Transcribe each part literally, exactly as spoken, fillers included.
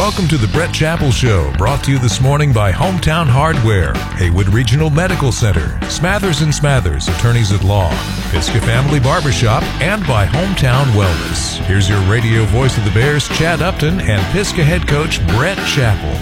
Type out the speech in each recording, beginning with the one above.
Welcome to the Brett Chappell Show, brought to you this morning by Hometown Hardware, Haywood Regional Medical Center, Smathers and Smathers, Attorneys at Law, Pisgah Family Barbershop, and by Hometown Wellness. Here's your radio voice of the Bears, Chad Upton, and Pisgah head coach Brett Chappell.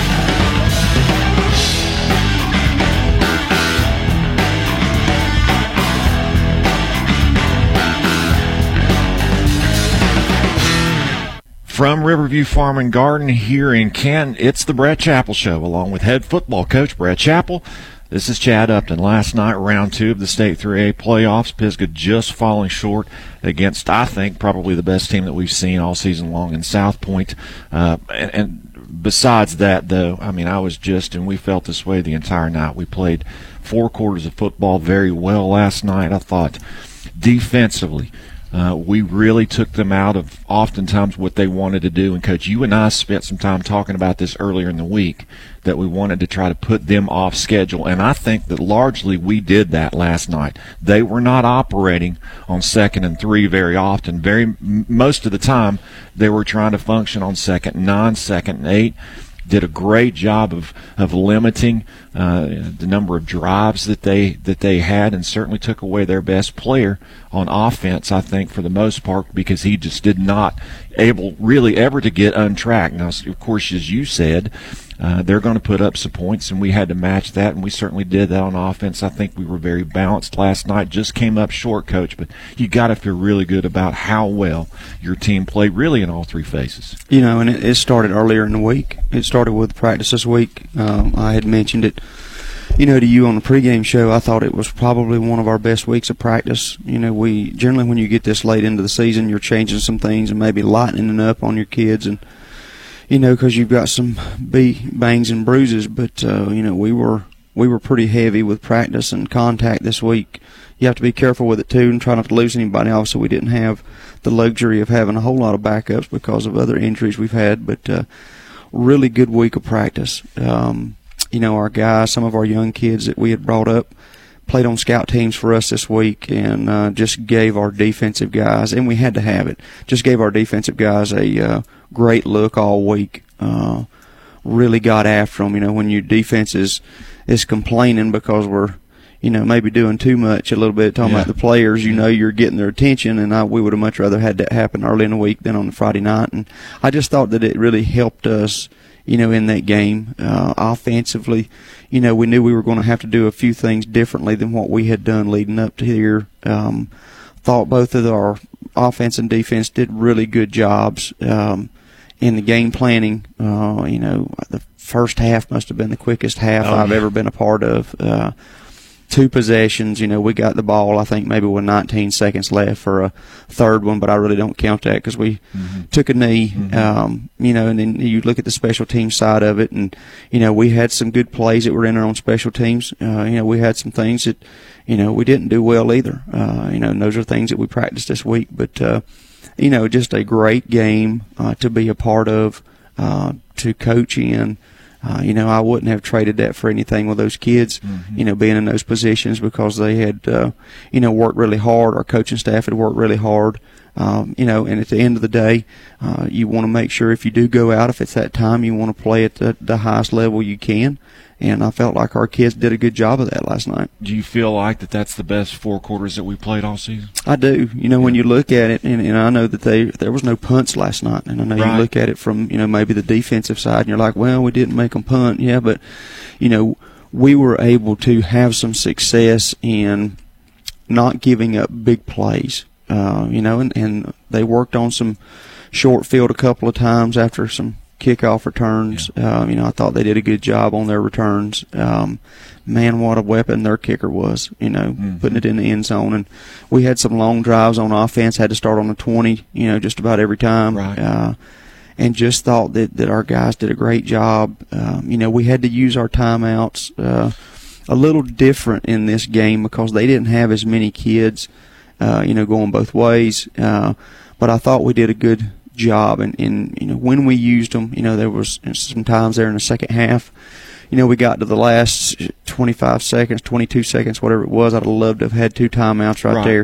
From Riverview Farm and Garden here in Canton, it's the Brett Chappell Show, along with head football coach Brett Chappell. This is Chad Upton. Last night, round two of the State three A playoffs, Pisgah just falling short against, I think, probably the best team that we've seen all season long in South Point. Uh, and, and besides that, though, I mean, I was just, and we felt this way the entire night. We played four quarters of football very well last night. I thought defensively, Uh, we really took them out of oftentimes what they wanted to do. And, Coach, you and I spent some time talking about this earlier in the week, that we wanted to try to put them off schedule. And I think that largely we did that last night. They were not operating on second and three very often. Very most of the time they were trying to function on second and nine, second and eight. Did a great job of, of limiting uh, the number of drives that they that they had, and certainly took away their best player on offense, I think, for the most part, because he just did not able really ever to get untracked. Now, of course, as you said, uh, they're going to put up some points, and we had to match that, and we certainly did that on offense. I think we were very balanced last night. Just came up short, Coach, but you got to feel really good about how well your team played, really in all three phases. You know, and it, it started earlier in the week. It started with practice this week. Um, I had mentioned it, you know, to you on the pregame show. I thought it was probably one of our best weeks of practice. You know, we generally, when you get this late into the season, you're changing some things and maybe lightening it up on your kids, and you know, because you've got some b bangs and bruises. But uh, you know, we were we were pretty heavy with practice and contact this week. You have to be careful with it too, and try not to lose anybody. Also, we didn't have the luxury of having a whole lot of backups because of other injuries we've had. But uh, really good week of practice. Um, you know, our guys, some of our young kids that we had brought up, played on scout teams for us this week, and uh, just gave our defensive guys, and we had to have it, just gave our defensive guys a uh, great look all week. Uh, really got after them. You know, when your defense is, is complaining because we're, you know, maybe doing too much a little bit, talking yeah. about the players, you know, you're getting their attention, and I, we would have much rather had that happen early in the week than on the Friday night. And I just thought that it really helped us, you know, in that game. Uh, offensively, you know, we knew we were going to have to do a few things differently than what we had done leading up to here. Um, thought both of our offense and defense did really good jobs um, in the game planning. Uh, you know, the first half must have been the quickest half oh, I've yeah. ever been a part of. Uh, Two possessions, you know, we got the ball, I think, maybe with nineteen seconds left for a third one, but I really don't count that because we mm-hmm. took a knee, mm-hmm. um, you know, and then you look at the special team side of it, and, you know, we had some good plays that were in our own special teams. Uh, you know, we had some things that, you know, we didn't do well either. Uh, you know, and those are things that we practiced this week. But, uh, you know, just a great game uh, to be a part of, uh, to coach in. Uh, you know, I wouldn't have traded that for anything with those kids, mm-hmm. you know, being in those positions, because they had, uh, you know, worked really hard. Our coaching staff had worked really hard, um, you know, and at the end of the day, uh, you want to make sure if you do go out, if it's that time, you want to play at the, the highest level you can. And I felt like our kids did a good job of that last night. Do you feel like that that's the best four quarters that we played all season? I do. You know, when you look at it, and, and I know that they there was no punts last night, and I know right. you look at it from, you know, maybe the defensive side, and you're like, well, we didn't make them punt. Yeah, but, you know, we were able to have some success in not giving up big plays, uh, you know, and, and they worked on some short field a couple of times after some kickoff returns. Yeah. Um, you know, I thought they did a good job on their returns. Um, man, what a weapon their kicker was, you know, mm-hmm. putting it in the end zone. And we had some long drives on offense, had to start on the twenty, you know, just about every time. Right. Uh, and just thought that, that our guys did a great job. Um, you know, we had to use our timeouts uh, a little different in this game because they didn't have as many kids, uh, you know, going both ways. Uh, but I thought we did a good job, and, and you know, when we used them, you know, there was some times there in the second half, you know, we got to the last twenty-five seconds, twenty-two seconds, whatever it was. I'd have loved to have had two timeouts right, right. there.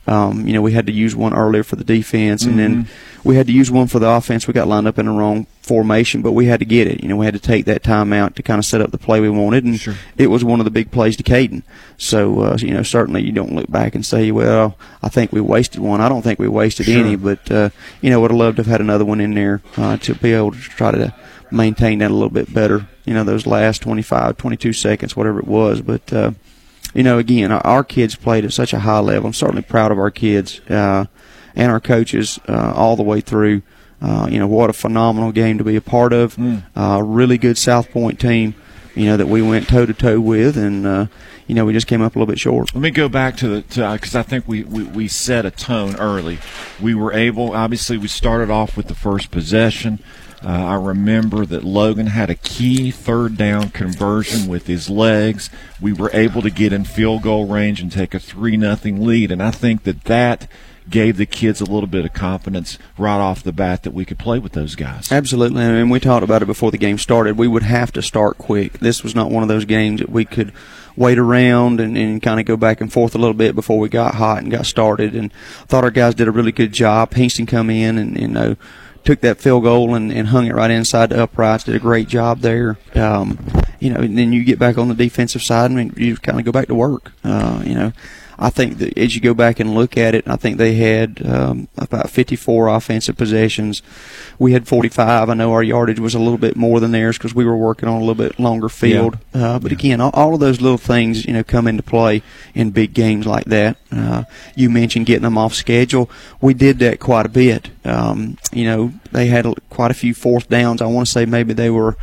Um, you know, we had to use one earlier for the defense, and Mm-hmm. then we had to use one for the offense. We got lined up in the wrong formation, but we had to get it. You know, we had to take that time out to kind of set up the play we wanted, and Sure. it was one of the big plays to Caden. So, uh, you know, certainly you don't look back and say, well, I think we wasted one. I don't think we wasted Sure. any, but, uh, you know, would have loved to have had another one in there uh, to be able to try to maintain that a little bit better, you know, those last twenty-five, twenty-two seconds, whatever it was. But, uh, you know, again, our, our kids played at such a high level. I'm certainly proud of our kids uh, and our coaches uh, all the way through. Uh, you know, what a phenomenal game to be a part of. Mm. Uh, really good South Point team, you know, that we went toe-to-toe with, and, uh, you know, we just came up a little bit short. Let me go back to the because I think we, we, we set a tone early. We were able, obviously, we started off with the first possession. Uh, I remember that Logan had a key third down conversion with his legs. We were able to get in field goal range and take a three nothing lead, and I think that that gave the kids a little bit of confidence right off the bat that we could play with those guys. Absolutely, and we talked about it before the game started. We would have to start quick. This was not one of those games that we could wait around and, and kind of go back and forth a little bit before we got hot and got started. And I thought our guys did a really good job. Pinkston come in and, you know, took that field goal and, and hung it right inside the uprights, did a great job there. Um, you know, and then you get back on the defensive side and you kind of go back to work, uh, you know. I think that as you go back and look at it, I think they had um, about fifty-four offensive possessions. We had forty-five. I know our yardage was a little bit more than theirs because we were working on a little bit longer field. Yeah. Uh, but yeah. again, all, all of those little things, you know, come into play in big games like that. Uh, you mentioned getting them off schedule. We did that quite a bit. Um, you know, they had quite a few fourth downs. I want to say maybe they were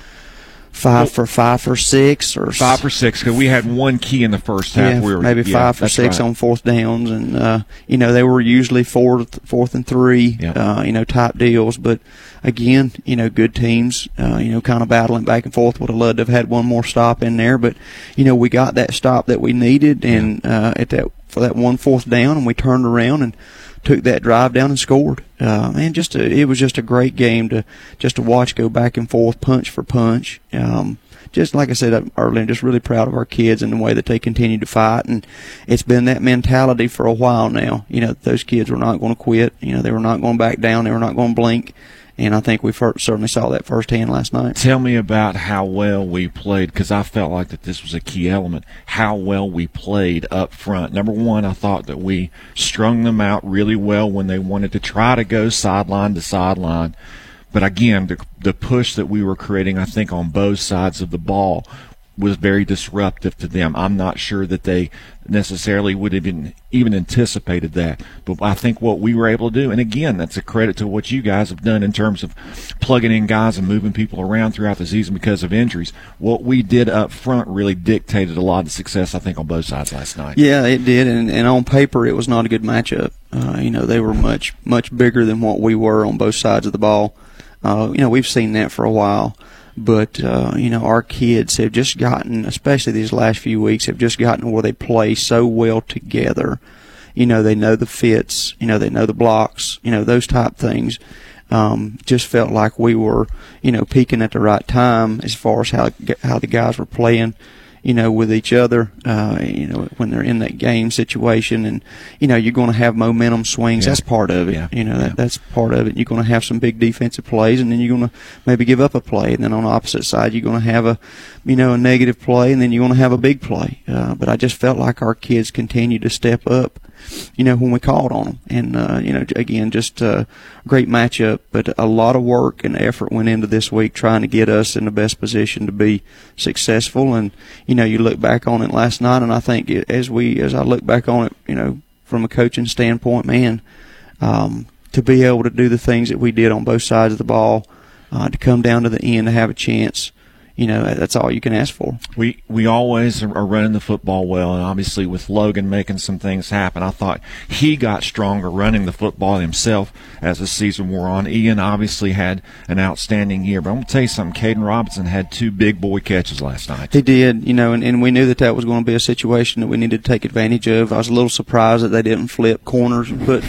Five for five for six, or five for six, because we had one key in the first half. Yeah, we were maybe yeah, five for six right. on fourth downs, and uh, you know they were usually fourth, fourth and three, yeah. uh, you know, type deals. But again, you know, good teams, uh, you know, kind of battling back and forth. Would have loved to have had one more stop in there, but you know, we got that stop that we needed, and uh, at that for that one fourth down, and we turned around and took that drive down and scored. Uh, man, just a, it was just a great game to just to watch go back and forth, punch for punch. Um, just like I said earlier, just really proud of our kids and the way that they continue to fight. And it's been that mentality for a while now. You know, those kids were not going to quit. You know, they were not going back down. They were not going to blink. And I think we first, certainly saw that firsthand last night. Tell me about how well we played, because I felt like that this was a key element, how well we played up front. Number one, I thought that we strung them out really well when they wanted to try to go sideline to sideline. But again, the, the push that we were creating, I think, on both sides of the ball was very disruptive to them. I'm not sure that they necessarily would have been, even anticipated that. But I think what we were able to do, and again, that's a credit to what you guys have done in terms of plugging in guys and moving people around throughout the season because of injuries. What we did up front really dictated a lot of success, I think, on both sides last night. Yeah, it did, and, and on paper it was not a good matchup. Uh, you know, they were much, much bigger than what we were on both sides of the ball. Uh, you know, we've seen that for a while. But, uh, you know, our kids have just gotten, especially these last few weeks, have just gotten where they play so well together. You know, they know the fits, you know, they know the blocks, you know, those type things. Um, just felt like we were, you know, peaking at the right time as far as how how the guys were playing, you know, with each other, uh, you know, when they're in that game situation. And, you know, you're going to have momentum swings. Yeah. That's part of it. Yeah. You know, that, yeah. that's part of it. You're going to have some big defensive plays, and then you're going to maybe give up a play. And then on the opposite side, you're going to have a, you know, a negative play, and then you're going to have a big play. Uh, but I just felt like our kids continued to step up, you know, when we called on them. And, uh, you know, again, just a great matchup, but a lot of work and effort went into this week trying to get us in the best position to be successful. And, you know, you look back on it last night, and I think as we, as I look back on it, you know, from a coaching standpoint, man, um, to be able to do the things that we did on both sides of the ball, uh, to come down to the end to have a chance, you know, that's all you can ask for. We we always are running the football well, and obviously with Logan making some things happen, I thought he got stronger running the football himself as the season wore on. Ian obviously had an outstanding year, but I'm going to tell you something, Caden Robinson had two big boy catches last night. He did, you know, and, and we knew that that was going to be a situation that we needed to take advantage of. I was a little surprised that they didn't flip corners and put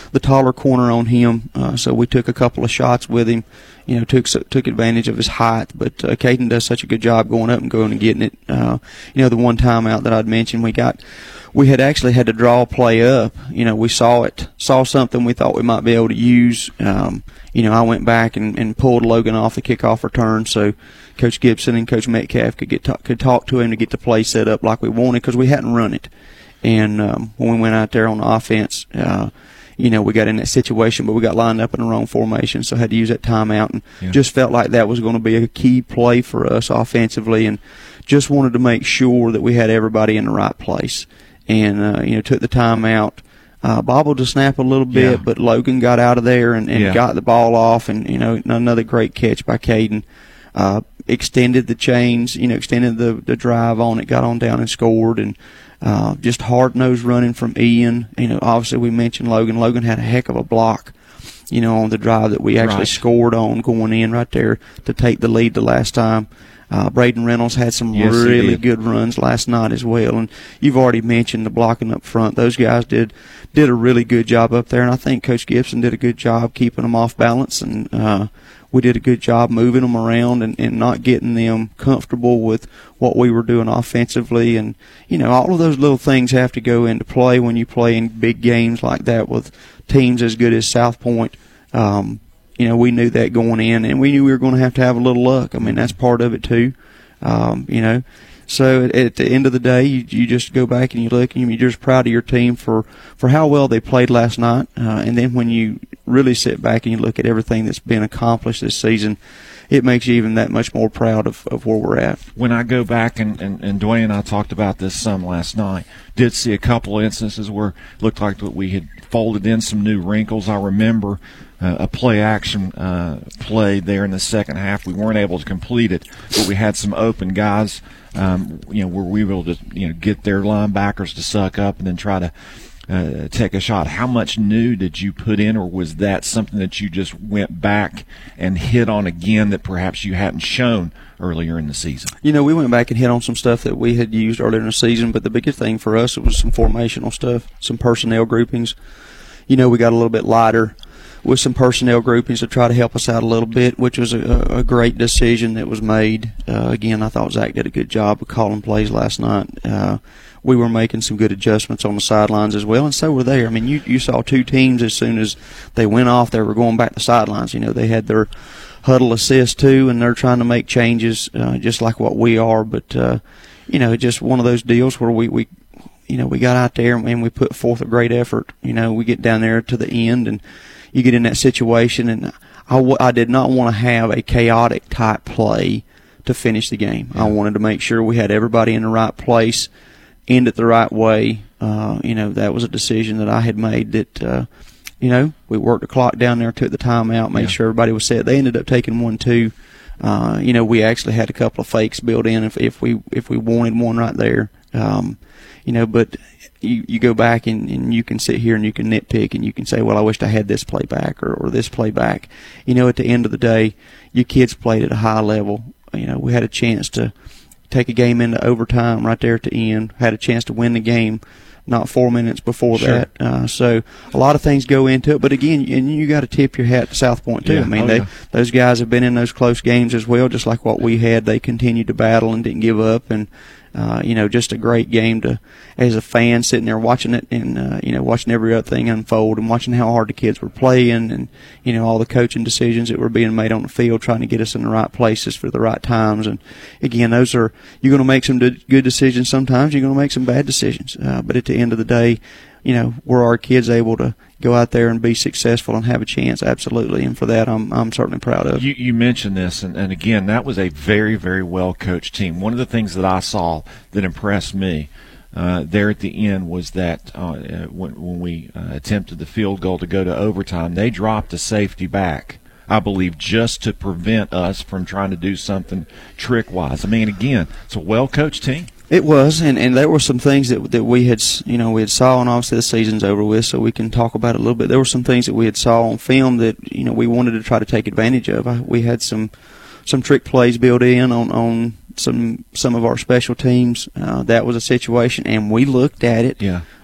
the taller corner on him. Uh, so we took a couple of shots with him. You know, took took advantage of his height. But uh, Caden does such a good job going up and going and getting it. Uh, you know, the one timeout that I'd mentioned, we got. We had actually had to draw a play up. You know, we saw it, saw something we thought we might be able to use. Um, you know, I went back and, and pulled Logan off the kickoff return so Coach Gibson and Coach Metcalf could get talk, could talk to him to get the play set up like we wanted because we hadn't run it. And um, when we went out there on the offense, uh, you know, we got in that situation, but we got lined up in the wrong formation, so had to use that timeout, and yeah. just felt like that was going to be a key play for us offensively, and just wanted to make sure that we had everybody in the right place. And, uh, you know, took the timeout, uh, bobbled the snap a little bit, yeah. but Logan got out of there and, and yeah. got the ball off, and, you know, another great catch by Caden. Uh, extended the chains, you know, extended the, the drive on it, got on down and scored, and uh, just hard-nosed running from Ian. You know, obviously we mentioned Logan. Logan had a heck of a block, you know, on the drive that we actually right. scored on going in right there to take the lead the last time. Uh, Braden Reynolds had some yes, really good runs last night as well, and you've already mentioned the blocking up front. Those guys did did a really good job up there, and I think Coach Gibson did a good job keeping them off balance, and uh, we did a good job moving them around and, and not getting them comfortable with what we were doing offensively. And, you know, all of those little things have to go into play when you play in big games like that with teams as good as South Point. Um, You know, we knew that going in, and we knew we were going to have to have a little luck. I mean, that's part of it too. Um, you know, so at, at the end of the day, you, you just go back and you look, and you're just proud of your team for, for how well they played last night. Uh, and then when you really sit back and you look at everything that's been accomplished this season, it makes you even that much more proud of, of where we're at. When I go back, and, and, and Dwayne and I talked about this some last night, did see a couple of instances where it looked like that we had folded in some new wrinkles. I remember uh, a play-action uh, play there in the second half. We weren't able to complete it, but we had some open guys, um, you know, where we were able to, you know, get their linebackers to suck up and then try to Uh, take a shot. How much new did you put in, or was that something that you just went back and hit on again that perhaps you hadn't shown earlier in the season? You know, we went back and hit on some stuff that we had used earlier in the season, but the biggest thing for us was some formational stuff, some personnel groupings. You know, we got a little bit lighter with some personnel groupings to try to help us out a little bit, which was a, a great decision that was made. Uh, again, I thought Zach did a good job of calling plays last night. Uh, we were making some good adjustments on the sidelines as well, and so were they. I mean, you, you saw two teams as soon as they went off, they were going back to sidelines. You know, they had their huddle assist too, and they're trying to make changes uh, just like what we are. But, uh, you know, just one of those deals where we, we you know, we got out there and we put forth a great effort. You know, we get down there to the end, and you get in that situation, and I, w- I did not want to have a chaotic type play to finish the game. I wanted to make sure we had everybody in the right place, end it the right way. Uh, you know, that was a decision that I had made that, uh, you know, we worked the clock down there, took the timeout, made yeah. sure everybody was set. They ended up taking one, too. Uh, you know, we actually had a couple of fakes built in if, if we if we wanted one right there. Um, you know, but you, you go back and, and you can sit here and you can nitpick and you can say, well, I wished I had this play back or, or this play back. You know, at the end of the day, you kids played at a high level. You know, we had a chance to take a game into overtime right there at the end, had a chance to win the game not four minutes before sure. that. Uh, so a lot of things go into it. But, again, and you got to tip your hat to South Point, too. Yeah. I mean, oh, they, yeah. those guys have been in those close games as well, just like what we had. They continued to battle and didn't give up. And, uh, you know, just a great game to, as a fan, sitting there watching it and, uh, you know, watching every other thing unfold and watching how hard the kids were playing and, you know, all the coaching decisions that were being made on the field, trying to get us in the right places for the right times. And, again, those are, you're going to make some good decisions sometimes. You're going to make some bad decisions. Uh, but at the end of the day, you know, were our kids able to go out there and be successful and have a chance? Absolutely. And for that, I'm I'm certainly proud of. You, you mentioned this, and, and again, that was a very, very well-coached team. One of the things that I saw that impressed me uh, there at the end was that uh, when, when we uh, attempted the field goal to go to overtime, they dropped a safety back, I believe, just to prevent us from trying to do something trick-wise. I mean, again, it's a well-coached team. It was, and, and there were some things that that we had, you know, we had saw, and obviously the season's over with, so we can talk about it a little bit. There were some things that we had saw on film that, you know, we wanted to try to take advantage of. I, we had some some trick plays built in on, on some some of our special teams. Uh, that was a situation, and we looked at it. Yeah.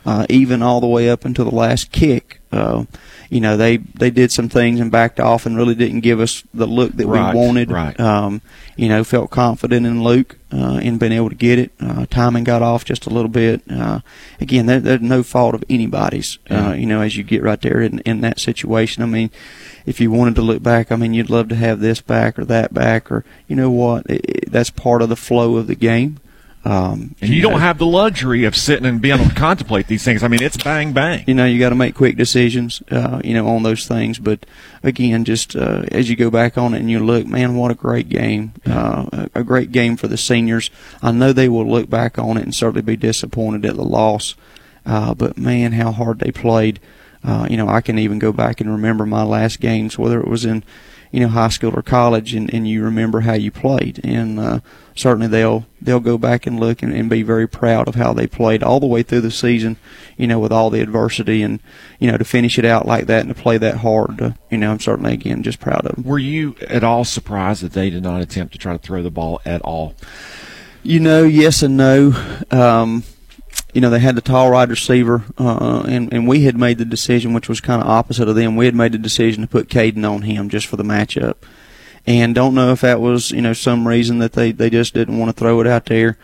uh, even all the way up until the last kick. Uh, you know, they, they did some things and backed off and really didn't give us the look that right, we wanted. Right. Um, you know, felt confident in Luke uh, in being able to get it. Uh, timing got off just a little bit. Uh, again, there, there's no fault of anybody's, uh, you know, as you get right there in, in that situation. I mean, if you wanted to look back, I mean, you'd love to have this back or that back, or, you know what, it, it, that's part of the flow of the game. Um, and you, you know, don't have the luxury of sitting and being able to contemplate these things. I mean, it's bang, bang. You know, you got to make quick decisions, uh, you know, on those things. But, again, just uh, as you go back on it and you look, man, what a great game. Uh, a great game for the seniors. I know they will look back on it and certainly be disappointed at the loss. Uh, but, man, how hard they played. Uh, you know, I can even go back and remember my last games, whether it was in, you know, high school or college, and, and you remember how you played. And uh, certainly they'll they'll go back and look and, and be very proud of how they played all the way through the season, you know, with all the adversity. And, you know, to finish it out like that and to play that hard, uh, you know, I'm certainly, again, just proud of them. Were you at all surprised that they did not attempt to try to throw the ball at all? You know, yes and no. Um You know, they had the tall wide receiver, uh, and, and we had made the decision, which was kind of opposite of them. We had made the decision to put Caden on him just for the matchup. And don't know if that was, you know, some reason that they, they just didn't want to throw it out there.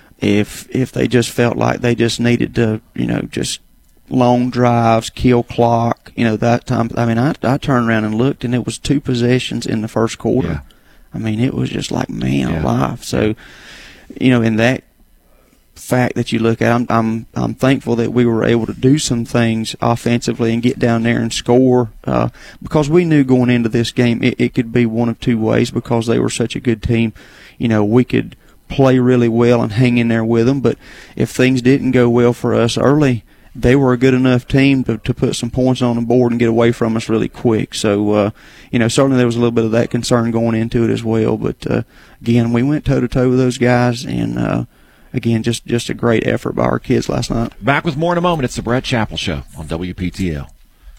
If if they just felt like they just needed to, you know, just long drives, kill clock, you know, that time. I mean, I, I turned around and looked, and it was two possessions in the first quarter. Yeah. I mean, it was just like, man yeah. alive. So, you know, in that fact that you look at, I'm, I'm I'm thankful that we were able to do some things offensively and get down there and score, uh, because we knew going into this game it, it could be one of two ways, because they were such a good team. You know, we could play really well and hang in there with them, but if things didn't go well for us early, they were a good enough team to, to put some points on the board and get away from us really quick. So, uh, you know, certainly there was a little bit of that concern going into it as well. But, uh, again, we went toe-to-toe with those guys, and, uh, again, just, just a great effort by our kids last night. Back with more in a moment. It's the Brett Chappell Show on W P T L.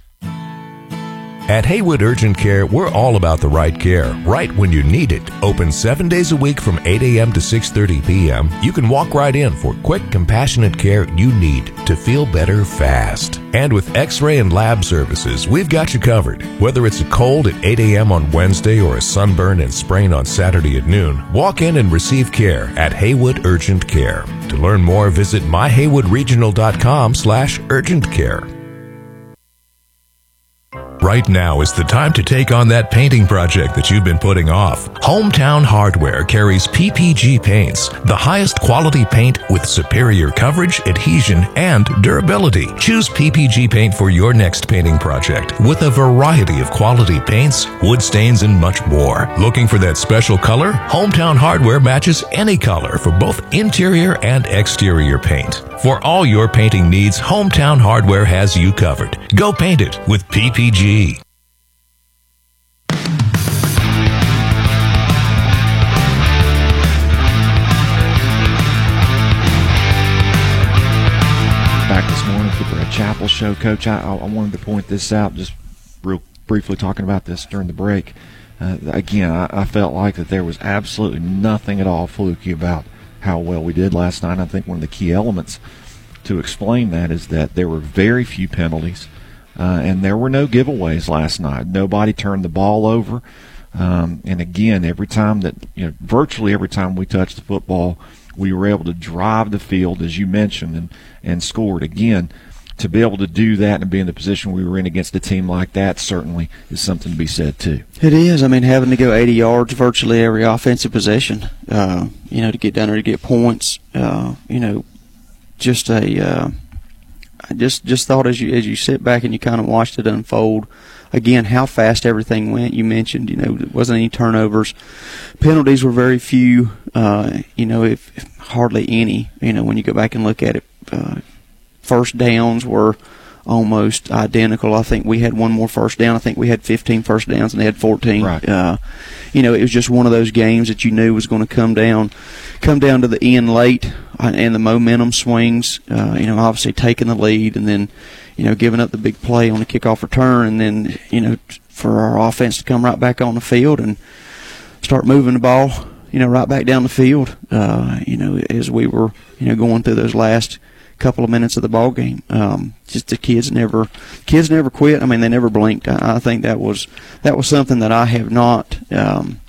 At Haywood Urgent Care, we're all about the right care, right when you need it. Open seven days a week from eight a.m. to six thirty p.m. You can walk right in for quick, compassionate care you need to feel better fast. And with x-ray and lab services, we've got you covered. Whether it's a cold at eight a.m. on Wednesday or a sunburn and sprain on Saturday at noon, walk in and receive care at Haywood Urgent Care. To learn more, visit my haywood regional dot com slash urgent care. Right now is the time to take on that painting project that you've been putting off. Hometown Hardware carries P P G paints, the highest quality paint with superior coverage, adhesion, and durability. Choose P P G paint for your next painting project with a variety of quality paints, wood stains, and much more. Looking for that special color? Hometown Hardware matches any color for both interior and exterior paint. For all your painting needs, Hometown Hardware has you covered. Go paint it with P P G. Back this morning for the Brett Chappell Show. Coach, I, I wanted to point this out, just real briefly talking about this during the break. Uh, again, I, I felt like that there was absolutely nothing at all fluky about how well we did last night. I think one of the key elements to explain that is that there were very few penalties, uh, and there were no giveaways last night. Nobody turned the ball over. Um, and again, every time that, you know, virtually every time we touched the football, we were able to drive the field, as you mentioned, and, and scored. Again, to be able to do that and be in the position we were in against a team like that certainly is something to be said, too. It is. I mean, having to go eighty yards virtually every offensive possession, uh, you know, to get down there to get points, uh, you know, just a uh, I just just thought as you as you sit back and you kind of watched it unfold, again, how fast everything went. You mentioned, you know, there wasn't any turnovers. Penalties were very few, uh, you know, if, if hardly any, you know, when you go back and look at it. Uh, first downs were almost identical. I think we had one more first down. I think we had fifteen first downs and they had fourteen. Right. Uh, you know, it was just one of those games that you knew was going to come down, come down to the end late, uh, and the momentum swings. Uh, you know, obviously taking the lead and then, you know, giving up the big play on the kickoff return, and then, you know, for our offense to come right back on the field and start moving the ball, you know, right back down the field. Uh, you know, as we were, you know, going through those last couple of minutes of the ball game. Um, just the kids never, kids never quit. I mean, they never blinked. I, I think that was that was something that I have not um,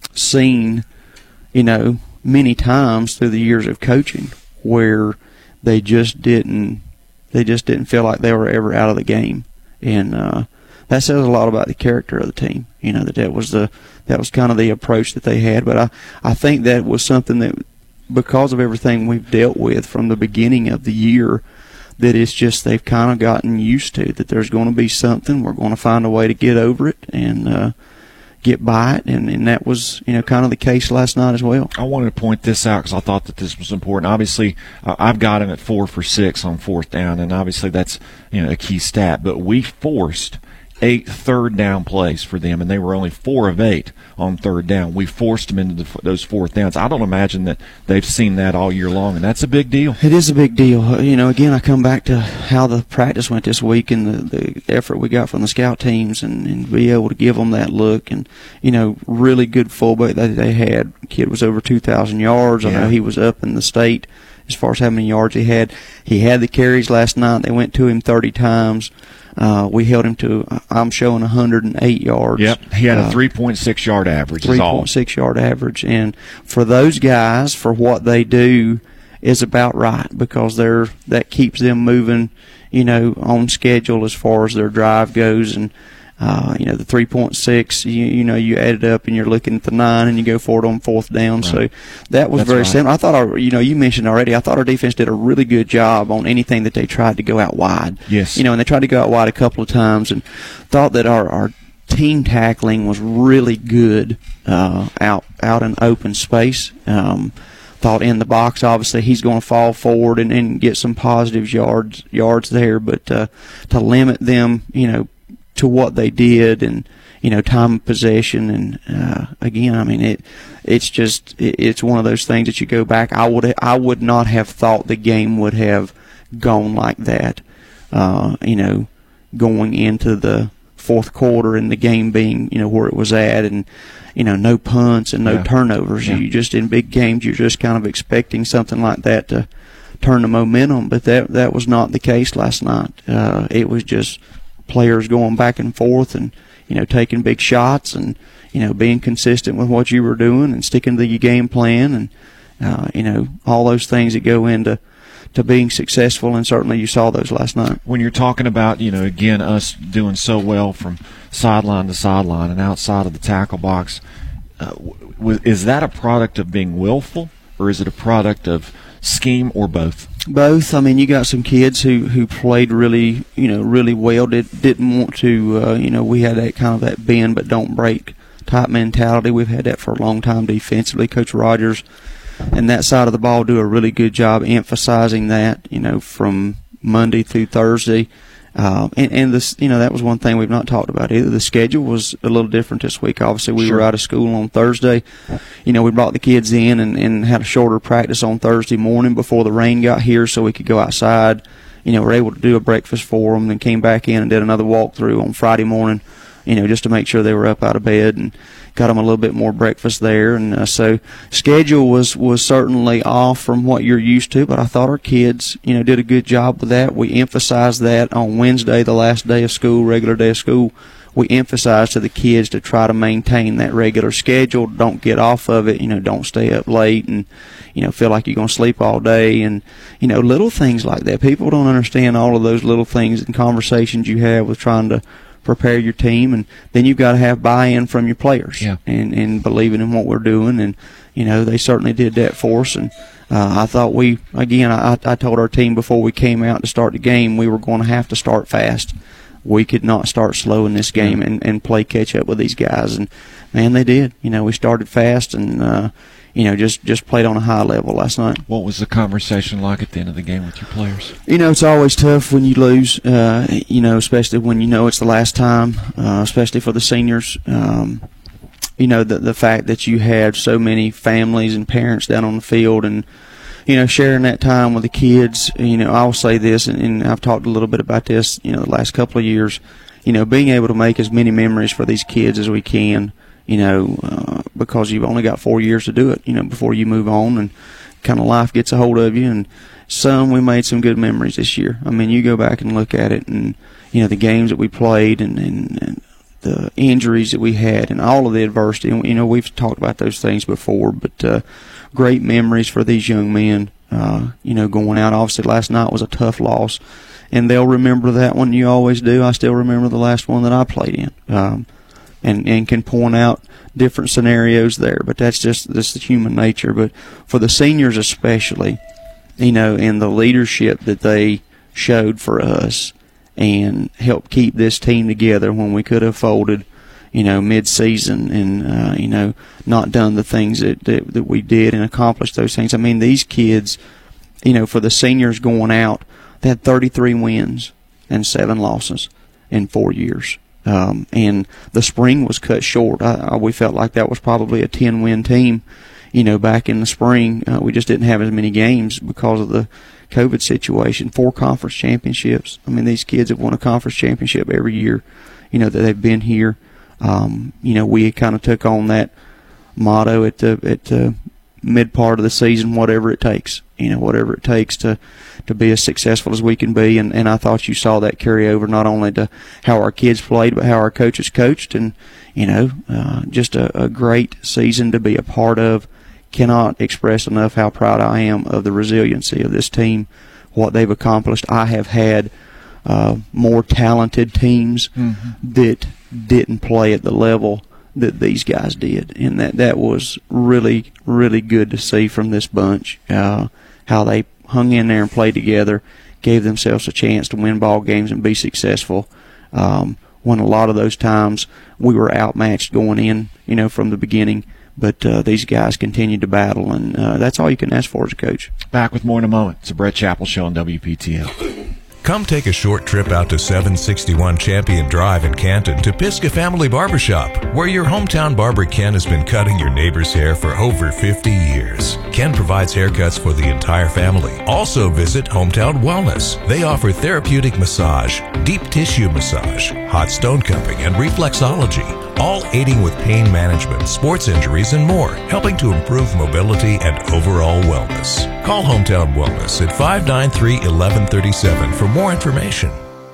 seen, you know, many times through the years of coaching, where they just didn't, they just didn't feel like they were ever out of the game, and uh, that says a lot about the character of the team. You know, that that was the that was kind of the approach that they had. But I I think that was something that, because of everything we've dealt with from the beginning of the year, that it's just they've kind of gotten used to, that there's going to be something, we're going to find a way to get over it and uh, get by it, and, and that was, you know, kind of the case last night as well. I wanted to point this out because I thought that this was important. Obviously, uh, I've got him at four for six on fourth down, and obviously that's, you know, a key stat, but we forced eight third down plays for them, and they were only four of eight on third down. We forced them into the, those fourth downs. I don't imagine that they've seen that all year long, and that's a big deal. It is a big deal. You know, again, I come back to how the practice went this week and the, the effort we got from the scout teams, and, and be able to give them that look, and, you know, really good fullback that they had. The kid was over two thousand yards. Yeah. I know he was up in the state as far as how many yards he had. He had the carries last night. They went to him thirty times. Uh, we held him to, I'm showing one hundred eight yards. Yep, he had a uh, three point six yard average. three point six yard average. And for those guys, for what they do, is about right, because they're that keeps them moving, you know, on schedule as far as their drive goes. And uh, you know, the three point six, you, you know, you add it up and you're looking at the nine and you go for it on fourth down. Right. So that was That's very right. simple. I thought our, you know, you mentioned already, I thought our defense did a really good job on anything that they tried to go out wide. Yes. You know, and they tried to go out wide a couple of times, and thought that our, our team tackling was really good uh, out out in open space. Um, thought in the box, obviously he's going to fall forward and, and get some positive yards yards there, but uh, to limit them, you know, to what they did, and, you know, time of possession, and uh, again, I mean, it it's just it, it's one of those things that you go back. I would I would not have thought the game would have gone like that. Uh, you know, going into the fourth quarter and the game being, you know, where it was at, and, you know, no punts and no yeah. turnovers. Yeah. You just, in big games, you're just kind of expecting something like that to turn the momentum, but that that was not the case last night. Uh, it was just players going back and forth, and, you know, taking big shots, and, you know, being consistent with what you were doing and sticking to your game plan, and uh, you know, all those things that go into to being successful, and certainly you saw those last night. When you're talking about, you know, again, us doing so well from sideline to sideline and outside of the tackle box, uh, w- is that a product of being willful, or is it a product of scheme, or both? Both. I mean, you got some kids who, who played really, you know, really well. Did, didn't want to, uh, you know, we had that kind of that bend but don't break type mentality. We've had that for a long time defensively. Coach Rogers and that side of the ball do a really good job emphasizing that, you know, from Monday through Thursday. Uh, and, and this, you know, that was one thing we've not talked about either. The schedule was a little different this week. Obviously, we Sure. were out of school on Thursday. You know, we brought the kids in and, and had a shorter practice on Thursday morning before the rain got here, so we could go outside. You know, we were able to do a breakfast for them, then came back in and did another walkthrough on Friday morning, you know, just to make sure they were up out of bed, and got them a little bit more breakfast there. And uh, so schedule was, was certainly off from what you're used to, but I thought our kids, you know, did a good job with that. We emphasized that on Wednesday, the last day of school, regular day of school. We emphasized to the kids to try to maintain that regular schedule. Don't get off of it. You know, don't stay up late and, you know, feel like you're going to sleep all day, and, you know, little things like that. People don't understand all of those little things and conversations you have with trying to prepare your team, and then you've got to have buy-in from your players, yeah. and, and believing in what we're doing. And, you know, they certainly did that for us. And uh, I thought we, again, I, I told our team before we came out to start the game, we were going to have to start fast. We could not start slow in this game and, and play catch-up with these guys. And, man, they did. You know, we started fast and, uh, you know, just, just played on a high level last night. What was the conversation like at the end of the game with your players? You know, it's always tough when you lose, uh, you know, especially when you know it's the last time, uh, especially for the seniors. Um, you know, the, the fact that you had so many families and parents down on the field, and, you know, sharing that time with the kids. You know, I'll say this, and, and I've talked a little bit about this, you know, the last couple of years, you know, being able to make as many memories for these kids as we can, you know, uh, because you've only got four years to do it, you know, before you move on. And kind of life gets a hold of you. And some, we made some good memories this year. I mean, you go back and look at it, and you know the games that we played, and, and, and the injuries that we had, and all of the adversity. And, you know, we've talked about those things before, but uh, great memories for these young men. Uh, you know, going out. Obviously, last night was a tough loss, and they'll remember that one. You always do. I still remember the last one that I played in, um, and and can point out different scenarios there. But that's just this is human nature. But for the seniors especially, you know, and the leadership that they showed for us and helped keep this team together when we could have folded, you know, mid-season and, uh, you know, not done the things that, that, that we did and accomplished those things. I mean, these kids, you know, for the seniors going out, they had thirty-three wins and seven losses in four years. Um, and the spring was cut short. I, I, we felt like that was probably a ten-win team, you know, back in the spring. Uh, we just didn't have as many games because of the COVID situation. Four conference championships. I mean, these kids have won a conference championship every year, you know, that they've been here. Um, you know, we kind of took on that motto at the at the mid part of the season, whatever it takes, you know, whatever it takes to to be as successful as we can be. And, and I thought you saw that carry over not only to how our kids played, but how our coaches coached. And, you know, uh, just a, a great season to be a part of. Cannot express enough how proud I am of the resiliency of this team, what they've accomplished. I have had uh, more talented teams mm-hmm. that didn't play at the level that these guys did, and that, that was really, really good to see from this bunch, uh, how they hung in there and played together, gave themselves a chance to win ball games and be successful, um, when a lot of those times we were outmatched going in, you know, from the beginning. But uh, these guys continued to battle, and uh, that's all you can ask for as a coach. Back with more in a moment. It's a Brett Chappell Show on W P T L. Come take a short trip out to seven sixty-one Champion Drive in Canton to Pisgah Family Barbershop, where your hometown barber Ken has been cutting your neighbor's hair for over fifty years. Ken provides haircuts for the entire family. Also visit Hometown Wellness. They offer therapeutic massage, deep tissue massage, hot stone cupping, and reflexology, all aiding with pain management, sports injuries, and more, helping to improve mobility and overall wellness. Call Hometown Wellness at five nine three, one one three seven for more information.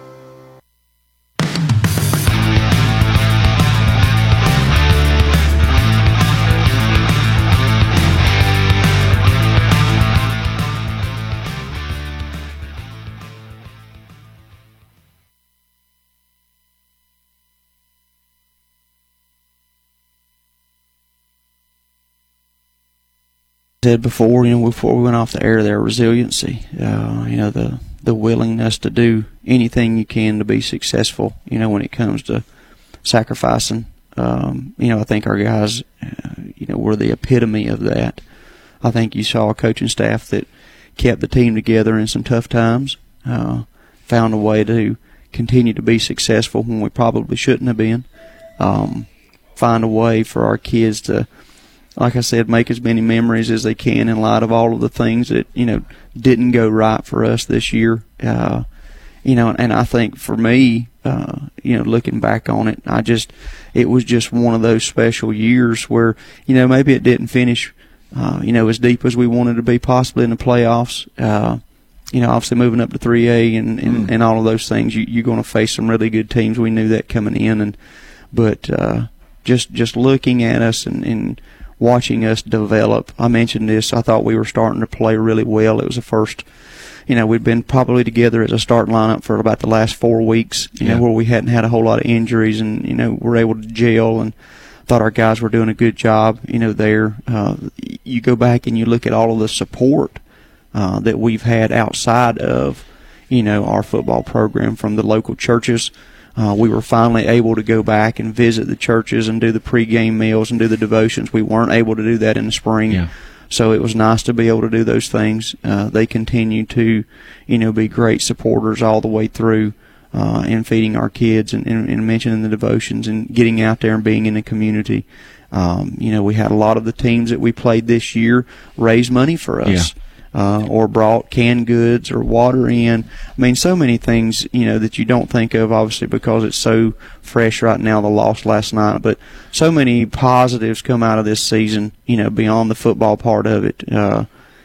Said before, you know, before we went off the air, their resiliency, uh, you know, the the willingness to do anything you can to be successful, you know, when it comes to sacrificing. Um, you know, I think our guys, uh, you know, were the epitome of that. I think you saw a coaching staff that kept the team together in some tough times, uh, found a way to continue to be successful when we probably shouldn't have been, um, find a way for our kids to, like I said, make as many memories as they can in light of all of the things that, you know, didn't go right for us this year. Uh, you know, and I think for me, uh, you know, looking back on it, I just, it was just one of those special years where, you know, maybe it didn't finish, uh, you know, as deep as we wanted to be possibly in the playoffs. Uh, you know, obviously moving up to three A and, and, mm. and all of those things, you, you're going to face some really good teams. We knew that coming in. and But uh, just, just looking at us and, and watching us develop. I mentioned this. I thought we were starting to play really well. It was the first, you know, we'd been probably together as a starting lineup for about the last four weeks, you yeah. know, where we hadn't had a whole lot of injuries and, you know, we're able to gel, and thought our guys were doing a good job, you know, there. Uh, you go back and you look at all of the support uh, that we've had outside of, you know, our football program from the local churches. Uh, we were finally able to go back and visit the churches and do the pregame meals and do the devotions. We weren't able to do that in the spring. Yeah. So it was nice to be able to do those things. Uh, they continue to, you know, be great supporters all the way through uh, in feeding our kids and, and, and mentioning the devotions and getting out there and being in the community. Um, you know, we had a lot of the teams that we played this year raise money for us. Yeah. Uh, or brought canned goods or water in. I mean, so many things, you know, that you don't think of, obviously, because it's so fresh right now, the loss last night. But so many positives come out of this season, you know, beyond the football part of it. Uh,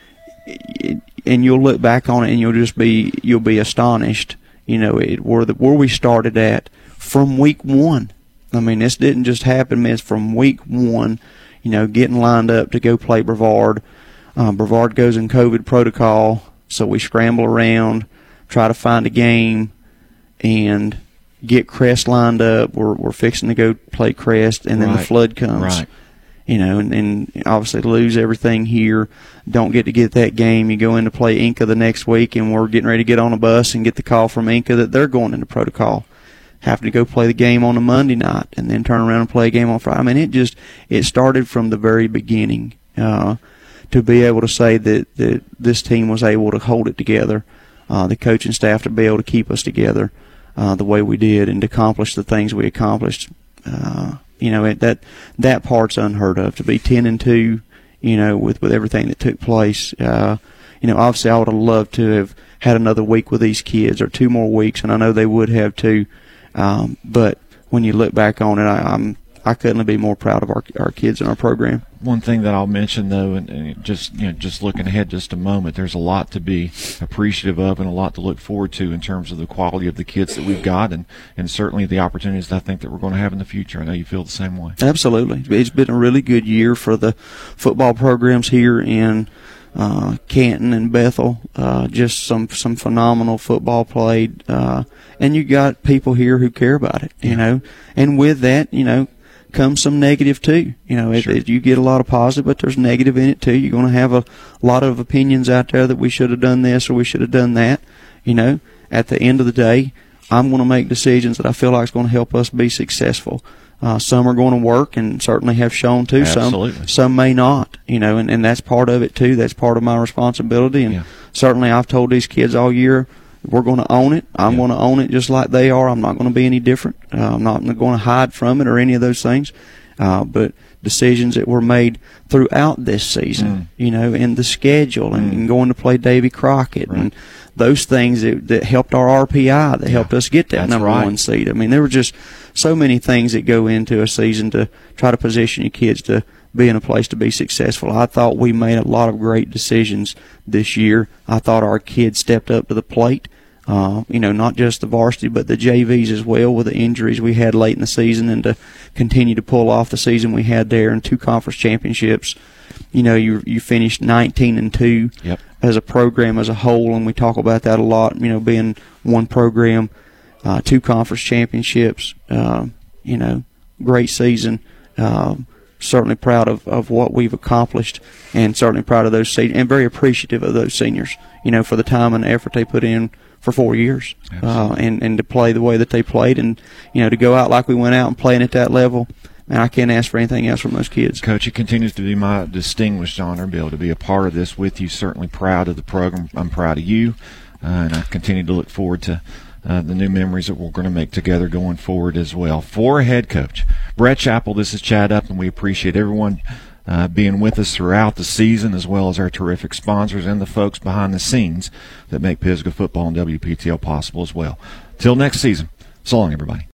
and you'll look back on it and you'll just be you'll be astonished. You know, it, where the where we started at from week one. I mean, this didn't just happen, man. It's from week one. You know, getting lined up to go play Brevard. Um, Brevard goes in COVID protocol, so we scramble around, try to find a game, and get Crest lined up. We're we're fixing to go play Crest, and then right. the flood comes. Right. You know, and, and obviously lose everything here. Don't get to get that game. You go in to play Inca the next week, and we're getting ready to get on a bus and get the call from Inca that they're going into protocol. Have to go play the game on a Monday night, and then turn around and play a game on Friday. I mean, it just it started from the very beginning. Uh, to be able to say that, that this team was able to hold it together, uh, the coaching staff to be able to keep us together uh, the way we did, and to accomplish the things we accomplished. Uh, You know, it, that that part's unheard of. To be ten and two, you know, with, with everything that took place. Uh, you know, obviously I would have loved to have had another week with these kids, or two more weeks, and I know they would have too. Um, but when you look back on it, I, I'm I couldn't be more proud of our our kids and our program. One thing that I'll mention, though, and, and just you know, just looking ahead just a moment, there's a lot to be appreciative of and a lot to look forward to in terms of the quality of the kids that we've got, and, and certainly the opportunities that I think that we're going to have in the future. I know you feel the same way. Absolutely. It's been a really good year for the football programs here in uh, Canton and Bethel. Uh, just some, some phenomenal football played. Uh, and you got people here who care about it, you know. And with that, you know, comes some negative too. You know, it, sure. it, you get a lot of positive, but there's negative in it too. You're going to have a lot of opinions out there that we should have done this or we should have done that. You know, at the end of the day, I'm going to make decisions that I feel like is going to help us be successful. Uh, some are going to work and certainly have shown to. Absolutely. Some some may not, you know, and, and that's part of it too. That's part of my responsibility. And yeah. certainly I've told these kids all year, we're going to own it. I'm yeah. going to own it just like they are. I'm not going to be any different. Uh, I'm not going to hide from it or any of those things. Uh, but decisions that were made throughout this season, mm. you know, and the schedule and, mm. and going to play Davy Crockett right. and those things that, that helped our R P I, that yeah. helped us get that That's number right. one seed. I mean, there were just so many things that go into a season to try to position your kids to be in a place to be successful. I thought we made a lot of great decisions this year. I thought our kids stepped up to the plate. Uh, you know, not just the varsity, but the J Vs as well, with the injuries we had late in the season, and to continue to pull off the season we had there in two conference championships. You know, you you finished nineteen and two yep. as a program as a whole, and we talk about that a lot. You know, being one program, uh, two conference championships. Uh, you know, great season. Uh, certainly proud of, of what we've accomplished, and certainly proud of those seniors, and very appreciative of those seniors. You know, for the time and effort they put in for four years, uh, and, and to play the way that they played, and, you know, to go out like we went out and playing at that level, man, I can't ask for anything else from those kids. Coach, it continues to be my distinguished honor to be able to be a part of this with you. Certainly proud of the program. I'm proud of you, uh, and I continue to look forward to uh, the new memories that we're going to make together going forward as well. For head coach Brett Chappell, this is Chad Upton. We appreciate everyone Uh, being with us throughout the season, as well as our terrific sponsors and the folks behind the scenes that make Pisgah football and W P T L possible as well. Till next season, so long, everybody.